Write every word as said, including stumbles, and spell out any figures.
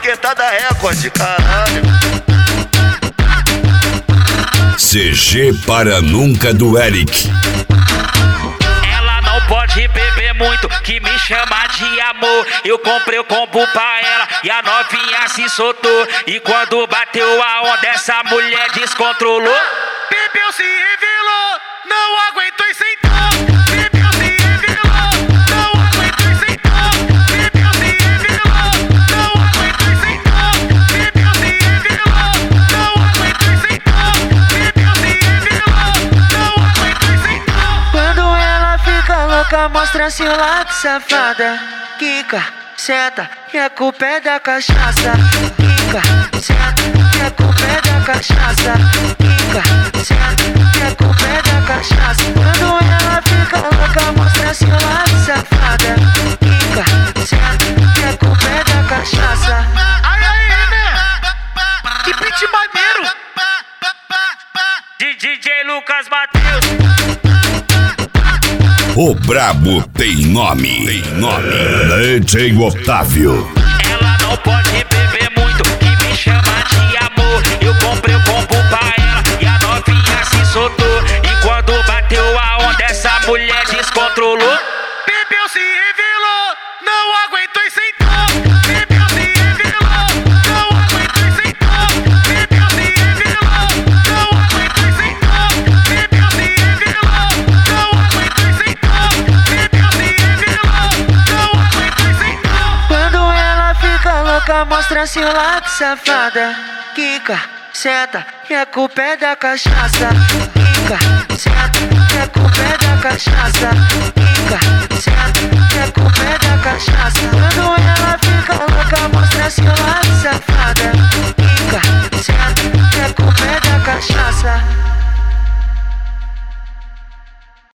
Marquetada Record, caralho. C G para nunca do Eric. Ela não pode beber muito, que me chama de amor. Eu comprei o combo pra ela e a novinha se soltou. E quando bateu a onda, essa mulher descontrolou. Bebeu, se revelou, não aguentou e sentou. Bebeu, se revelou, não aguentou e sentou. Bebeu, se revelou, não aguentou e sentou. Bebeu, se revelou, não aguentou e sentou. Bebeu, se revelou, não aguentou e sentou. Quando ela fica louca, mostra seu lado, safada. Quica, senta, e a culpa é da cachaça. Quica, senta, e a culpa é da cachaça. Quica, senta, e a culpa é da cachaça. Quando ela fica louca, mostra seu lado, safada. Quica, senta, e a culpa é da cachaça. Ai, ai, né? Que beat maneiro. De D J Lucas Mateus. O brabo tem nome. Tem nome. D J Otávio. Ela não pode beber muito, que me chama de amor. Eu comprei o combo pra ela e a novinha se soltou. E quando bateu a onda, essa mulher descontrolou. Bebeu, se revelou, não aguentou e sentou. Bebeu, se revelou, não aguentou e sentou. Bebeu, se revelou, não aguentou e sentou. Bebeu, se revelou, não aguentou e sentou. Bebeu, se revelou, não aguentou e sentou. Quando ela fica louca, mostra seu lado, safada. Quica, senta, e a culpa é da cachaça. Quica, senta, e a culpa é da cachaça. Quica, senta, e a culpa é da cachaça.